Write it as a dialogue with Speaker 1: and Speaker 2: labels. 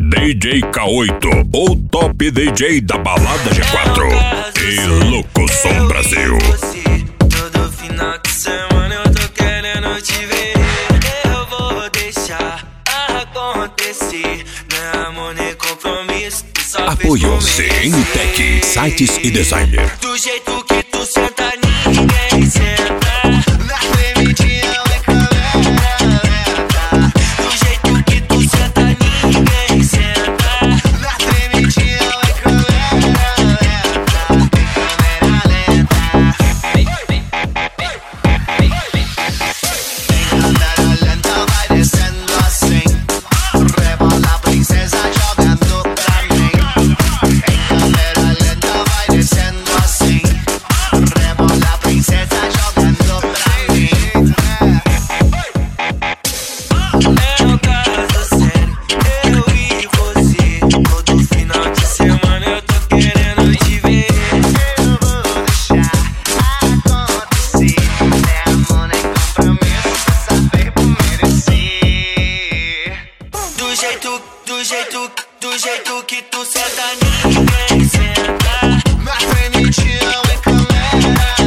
Speaker 1: DJ K8, o top DJ da balada G4 e Locução Brasil.
Speaker 2: Todo final de semana eu tô querendo te ver. Eu vou deixar acontecer. Não é amor nem compromisso.
Speaker 1: Apoio CNTech, sites e designer.
Speaker 2: Do jeito que tu senta, ninguém senta. Na tremidinha vai câmera lenta. Do jeito que tu senta, ninguém senta. Na tremidinha vai câmera lenta. Câmera lenta. Câmera lenta vai descendo assim. Rebola a princesa jogando pra mim. Câmera lenta vai descendo assim. Rebola a princesa jogando pra mim. É um caso sério, eu e você. Todo final de semana eu tô querendo te ver. Eu vou deixar acontecer. Não é amor nem compromisso, só saber por merecer. Do jeito que tu senta, ninguém senta. Na frente vai câmera